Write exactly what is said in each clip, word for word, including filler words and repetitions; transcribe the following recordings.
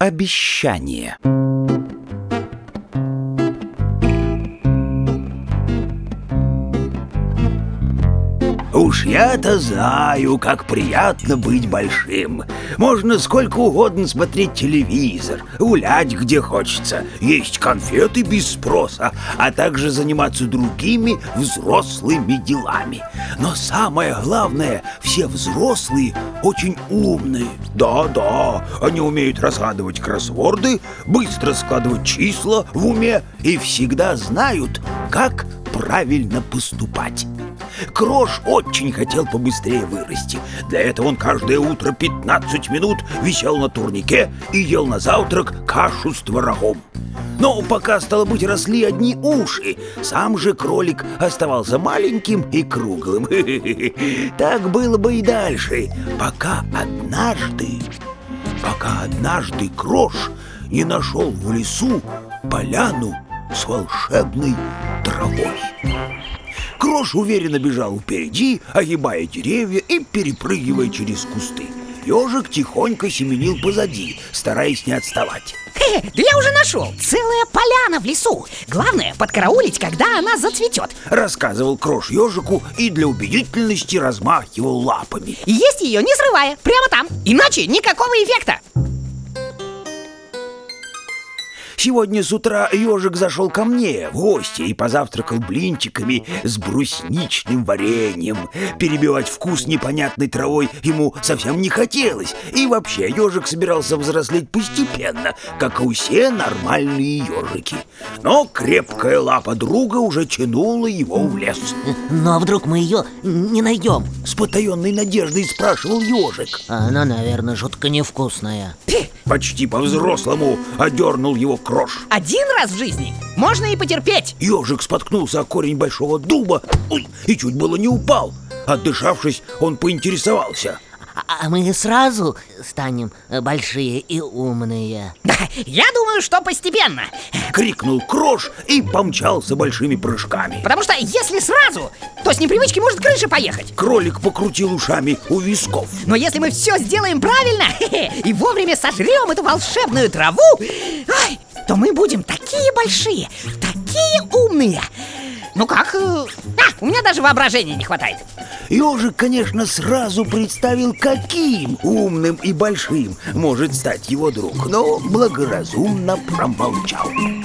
Обещание. Уж я-то знаю, как приятно быть большим. Можно сколько угодно смотреть телевизор, гулять где хочется, есть конфеты без спроса, а также заниматься другими взрослыми делами. Но самое главное, все взрослые очень умные. Да-да, они умеют разгадывать кроссворды, быстро складывать числа в уме и всегда знают, как правильно поступать. Крош очень хотел побыстрее вырасти. Для этого он каждое утро пятнадцать минут висел на турнике и ел на завтрак кашу с творогом. Но пока, стало быть, росли одни уши, сам же кролик оставался маленьким и круглым. Так было бы и дальше, пока однажды, пока однажды Крош не нашел в лесу поляну с волшебной травой. Крош уверенно бежал впереди, огибая деревья и перепрыгивая через кусты. Ежик тихонько семенил позади, стараясь не отставать. Хе, да я уже нашел! Целая поляна в лесу! Главное, подкараулить, когда она зацветет. Рассказывал Крош ежику и для убедительности размахивал лапами. И есть ее, не срывая, прямо там. Иначе никакого эффекта. Сегодня с утра ежик зашел ко мне в гости и позавтракал блинчиками с брусничным вареньем. Перебивать вкус непонятной травой ему совсем не хотелось. И вообще ежик собирался взрослеть постепенно, как и все нормальные ежики. Но крепкая лапа друга уже тянула его в лес. Ну а вдруг мы ее не найдем? С потаенной надеждой спрашивал ежик. Она, наверное, жутко невкусная. Почти по-взрослому одернул его Крош. Один раз в жизни можно и потерпеть. Ежик споткнулся о корень большого дуба, ой, и чуть было не упал. Отдышавшись, он поинтересовался: А мы сразу станем большие и умные? Я думаю, что постепенно. Крикнул Крош и помчался большими прыжками. Потому что если сразу, то с непривычки может крыша поехать. Кролик покрутил ушами у висков. Но если мы все сделаем правильно и вовремя сожрем эту волшебную траву, ой, то мы будем такие большие, такие умные. Ну как? А, у меня даже воображения не хватает. Ежик, конечно, сразу представил, каким умным и большим может стать его друг, но благоразумно промолчал.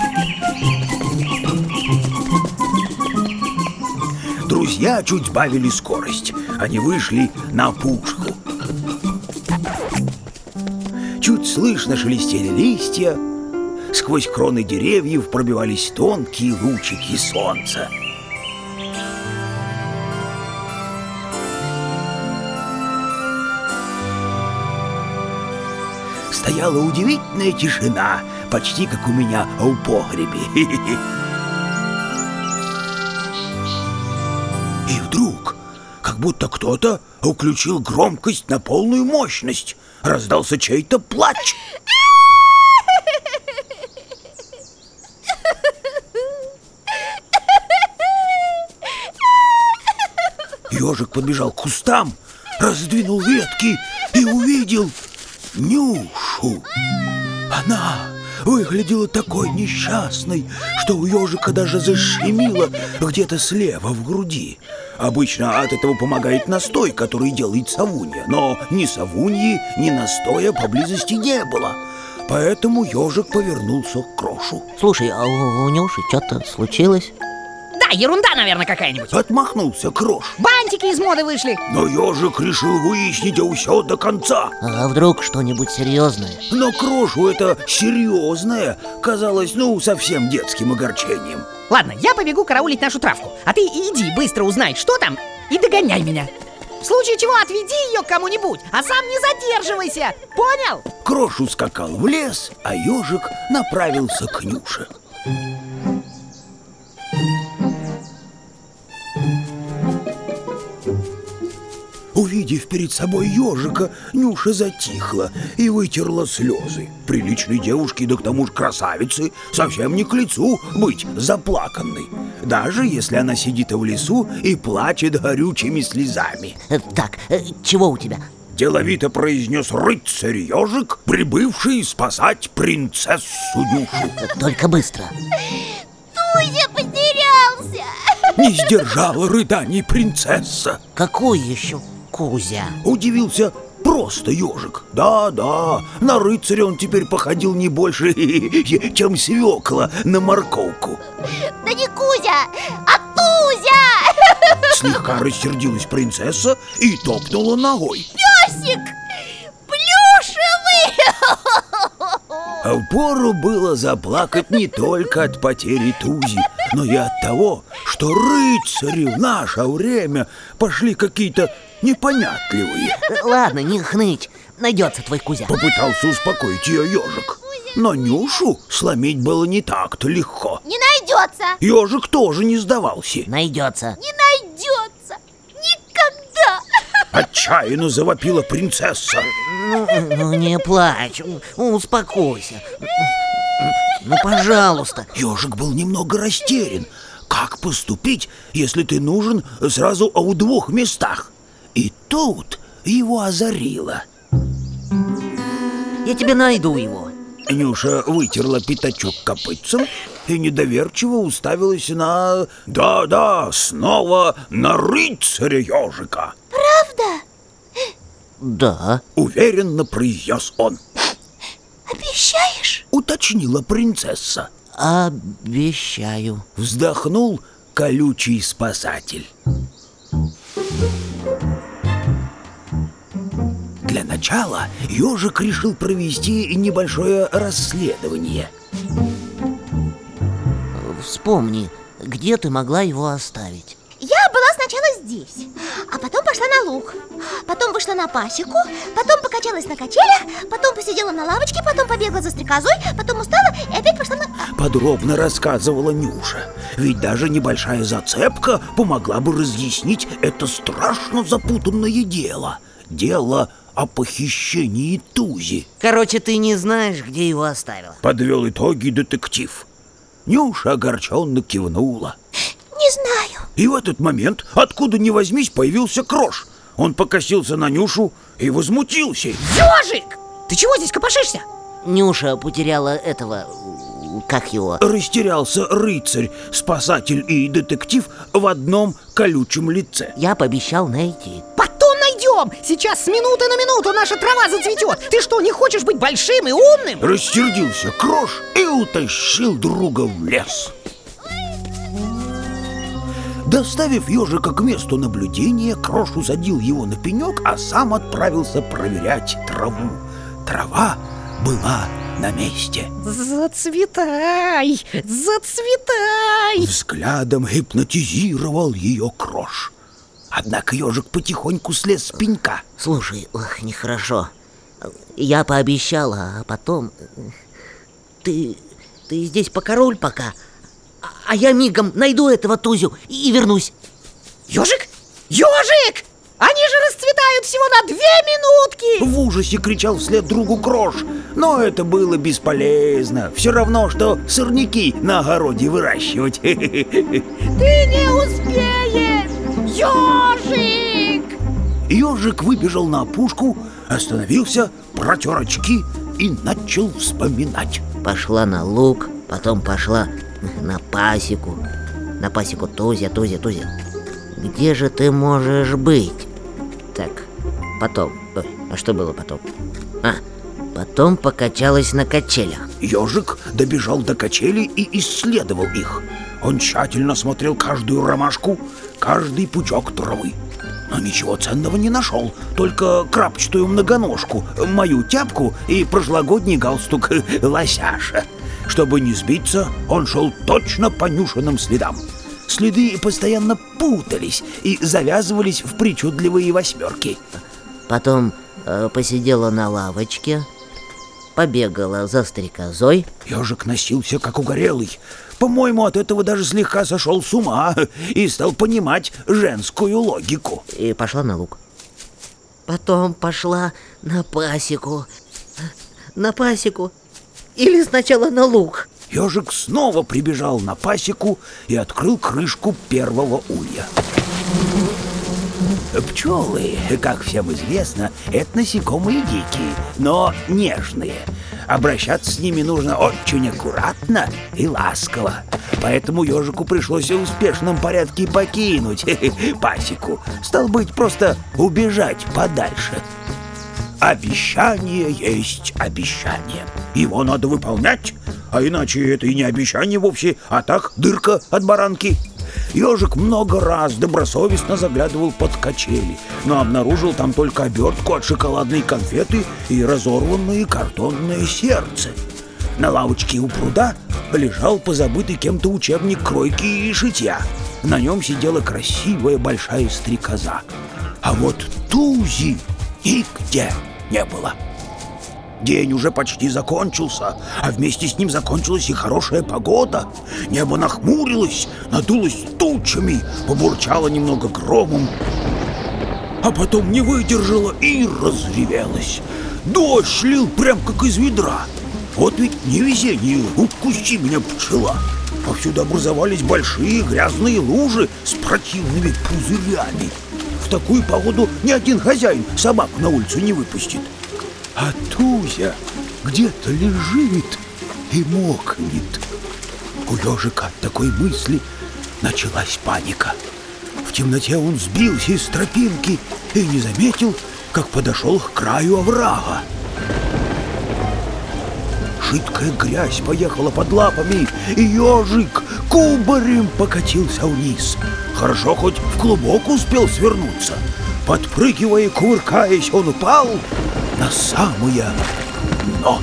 Друзья чуть сбавили скорость. Они вышли на опушку. Чуть слышно шелестели листья. Сквозь кроны деревьев пробивались тонкие лучики солнца. Стояла удивительная тишина, почти как у меня в погребе. И вдруг, как будто кто-то включил громкость на полную мощность, раздался чей-то плач. Ежик подбежал к кустам, раздвинул ветки и увидел Нюшу. Она выглядела такой несчастной, что у ежика даже защемило где-то слева в груди. Обычно от этого помогает настой, который делает совунья, но ни совуньи, ни настоя поблизости не было. Поэтому ежик повернулся к Крошу. Слушай, а у, у Нюши что-то случилось? Да, ерунда, наверное, какая-нибудь. Отмахнулся Крош. Бантики из моды вышли. Но ежик решил выяснить все до конца. А вдруг что-нибудь серьезное? Но Крошу это серьезное казалось, ну, совсем детским огорчением. Ладно, я побегу караулить нашу травку, а ты иди быстро узнай, что там, и догоняй меня. В случае чего отведи ее к кому-нибудь, а сам не задерживайся. Понял? Крош ускакал в лес, а ежик направился к Нюше. Увидев перед собой ежика, Нюша затихла и вытерла слезы. Приличной девушке, да к тому же красавице, совсем не к лицу быть заплаканной, даже если она сидит в лесу и плачет горючими слезами. Так, чего у тебя? деловито произнес рыцарь-ежик, прибывший спасать принцессу Нюшу. Только быстро. Тузя потерялся. Не сдержала рыданий принцесса. Какой еще Кузя? Удивился просто ежик. Да-да, на рыцаря он теперь походил не больше, чем свекла на морковку. Да не Кузя, а Тузя. Слегка рассердилась принцесса и топнула ногой. Песик плюшевый. А впору было заплакать не только от потери Тузи, но и от того, что рыцари в наше время пошли какие-то непонятливые. Ладно, не хнычь, найдется твой Кузя. Попытался успокоить ее ежик. Но Нюшу сломить было не так-то легко. Не найдется. Ежик тоже не сдавался. Найдется. Не найдется. Никогда. Отчаянно завопила принцесса. Ну, ну не плачь, успокойся. Ну, пожалуйста. Ежик был немного растерян. Как поступить, если ты нужен сразу в двух местах? И тут его озарило. Я тебе найду его. Нюша вытерла пятачок копытцем и недоверчиво уставилась на... Да-да, снова на рыцаря-ежика. Правда? Да. Уверенно произнес он. Обещаешь? Уточнила принцесса. Обещаю. Вздохнул колючий спасатель. Для начала ежик решил провести небольшое расследование. Вспомни, где ты могла его оставить? Я была сначала здесь, а потом пошла на луг. Потом вышла на пасеку, потом покачалась на качелях, потом посидела на лавочке, потом побегла за стрекозой, потом устала и опять пошла на... Подробно рассказывала Нюша. Ведь даже небольшая зацепка помогла бы разъяснить это страшно запутанное дело. Дело о похищении Тузи. Короче, ты не знаешь, где его оставила. Подвел итоги детектив. Нюша огорченно кивнула. Не знаю. И в этот момент, откуда ни возьмись, появился Крош. Он покосился на Нюшу и возмутился. Ежик! Ты чего здесь копошишься? Нюша потеряла этого... Как его? Растерялся рыцарь, спасатель и детектив в одном колючем лице. Я пообещал найти. Потом найдем! Сейчас с минуты на минуту наша трава зацветет. Ты что, не хочешь быть большим и умным? Рассердился Крош и утащил друга в лес. Доставив ежика к месту наблюдения, Крош усадил его на пенек, а сам отправился проверять траву. Трава была на месте. Зацветай! Зацветай! Взглядом гипнотизировал ее Крош. Однако ежик потихоньку слез с пенька. Слушай, ох, нехорошо. Я пообещала, а потом... Ты... ты здесь покороль пока, а я мигом найду этого Тузю и вернусь. Ежик! Ежик! Они же расцветают всего на две минутки! В ужасе кричал вслед другу Крош. Но это было бесполезно. Все равно, что сорняки на огороде выращивать. Ты не успеешь! Ежик! Ежик выбежал на опушку, остановился, протер очки и начал вспоминать. Пошла на луг, потом пошла на пасеку. На пасеку Тузя, Тузя, Тузя. Где же ты можешь быть? Так, потом. Ой, а что было потом? А, потом покачалась на качелях. Ежик добежал до качелей и исследовал их. Он тщательно смотрел каждую ромашку, каждый пучок травы. Но ничего ценного не нашел, только крапчатую многоножку, мою тяпку и прошлогодний галстук лосяша. Чтобы не сбиться, он шел точно по Нюшиным следам. Следы постоянно путались и завязывались в причудливые восьмерки. Потом э, посидела на лавочке, побегала за стрекозой. Ежик носился как угорелый. По-моему, от этого даже слегка сошел с ума и стал понимать женскую логику. И пошла на луг. Потом пошла на пасеку. На пасеку. Или сначала на луг. Ежик снова прибежал на пасеку и открыл крышку первого улья. Пчелы, как всем известно, это насекомые дикие, но нежные. Обращаться с ними нужно очень аккуратно и ласково. Поэтому ежику пришлось в успешном порядке покинуть пасеку. Стало быть, просто убежать подальше. Обещание есть обещание. Его надо выполнять, а иначе это и не обещание вовсе, а так дырка от баранки. Ежик много раз добросовестно заглядывал под качели, но обнаружил там только обертку от шоколадной конфеты и разорванное картонное сердце. На лавочке у пруда лежал позабытый кем-то учебник кройки и шитья. На нем сидела красивая большая стрекоза. А вот Тузи нигде не было. День уже почти закончился, а вместе с ним закончилась и хорошая погода. Небо нахмурилось, надулось тучами, побурчало немного громом, а потом не выдержало и разревелось. Дождь лил прям как из ведра. Вот ведь невезение, укуси меня, пчела. Повсюду образовались большие грязные лужи с противными пузырями. В такую погоду ни один хозяин собаку на улицу не выпустит. А Тузя где-то лежит и мокнет. У ежика от такой мысли началась паника. В темноте он сбился из тропинки и не заметил, как подошел к краю оврага. Жидкая грязь поехала под лапами, и ежик кубарем покатился вниз. Хорошо, хоть в клубок успел свернуться. Подпрыгивая и кувыркаясь, он упал на самое дно.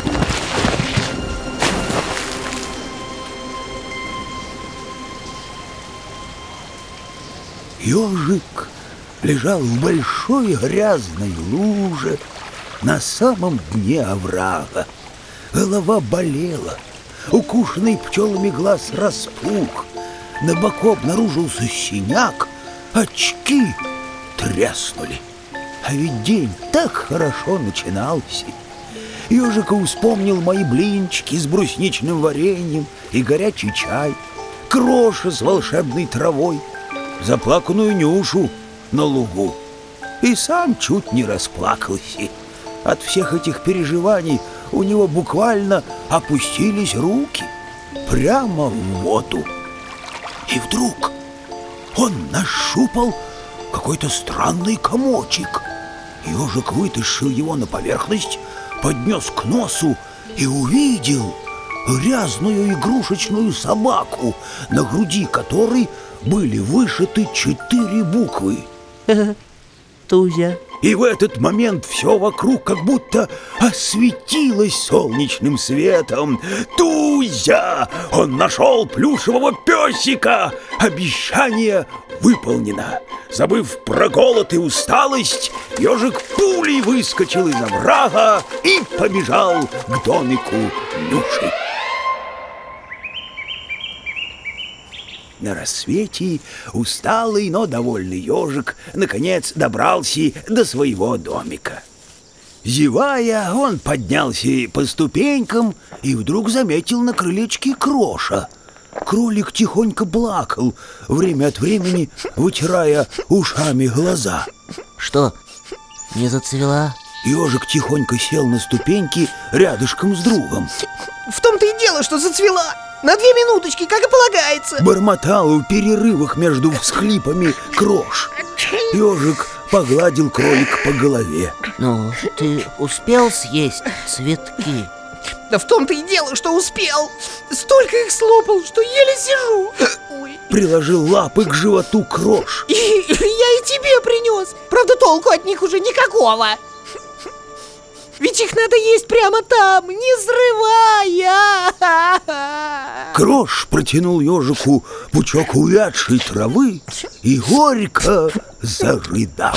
Ежик лежал в большой грязной луже на самом дне оврага. Голова болела, укушенный пчелами глаз распух, на боку обнаружился синяк, очки треснули. А ведь день так хорошо начинался. Ежика вспомнил мои блинчики с брусничным вареньем и горячий чай, кроша с волшебной травой, заплаканную Нюшу на лугу. И сам чуть не расплакался. От всех этих переживаний у него буквально опустились руки прямо в воду. И вдруг он нащупал какой-то странный комочек. Ежик вытащил его на поверхность, поднес к носу и увидел грязную игрушечную собаку, на груди которой были вышиты четыре буквы. Тузя. И в этот момент все вокруг как будто осветилось солнечным светом. Тузя! Он нашел плюшевого песика! Обещание выполнено. Забыв про голод и усталость, ежик пулей выскочил из оврага и побежал к домику Нюши. На рассвете усталый, но довольный ежик наконец добрался до своего домика. Зевая, он поднялся по ступенькам и вдруг заметил на крылечке Кроша. Кролик тихонько плакал, время от времени вытирая ушами глаза. Что, не зацвела? Ежик тихонько сел на ступеньки рядышком с другом. В том-то и дело, что зацвела. На две минуточки, как и полагается. Бормотал в перерывах между всхлипами Крош. Ежик погладил кролика по голове. Ну, ты успел съесть цветки? Да в том-то и дело, что успел. Столько их слопал, что еле сижу. Ой. Приложил лапы к животу Крош. И, я и тебе принес. Правда, толку от них уже никакого. Ведь их надо есть прямо там, не срывая. Крош протянул ежику пучок увядшей травы и горько зарыдал.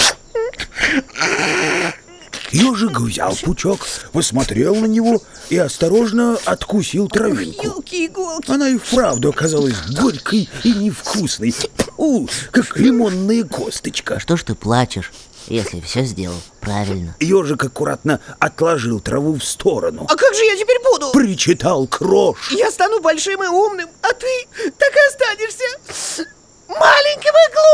Ежик взял пучок, посмотрел на него и осторожно откусил травинку. Елки-иголки. Она и вправду оказалась горькой и невкусной. У, как лимонная косточка. Что ж ты плачешь, если все сделал правильно? Ежик аккуратно отложил траву в сторону. А как же я теперь буду? Причитал Крош. Я стану большим и умным, а ты так и останешься маленьким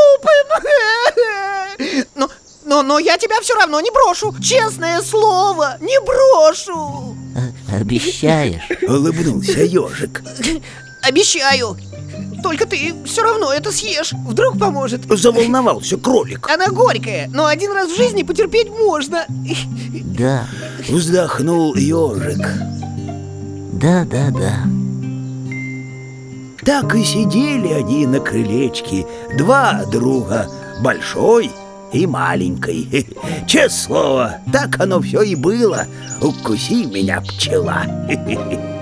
и глупым. Но, но, но я тебя все равно не брошу. Честное слово, не брошу. А- обещаешь? Улыбнулся ежик. Обещаю. Только ты все равно это съешь. Вдруг поможет. Заволновался кролик. Она горькая, но один раз в жизни потерпеть можно. Да, Вздохнул ежик. да, да, да. Так и сидели они на крылечке, два друга, большой и маленький. Честное слово, так оно все и было. Укуси меня, пчела.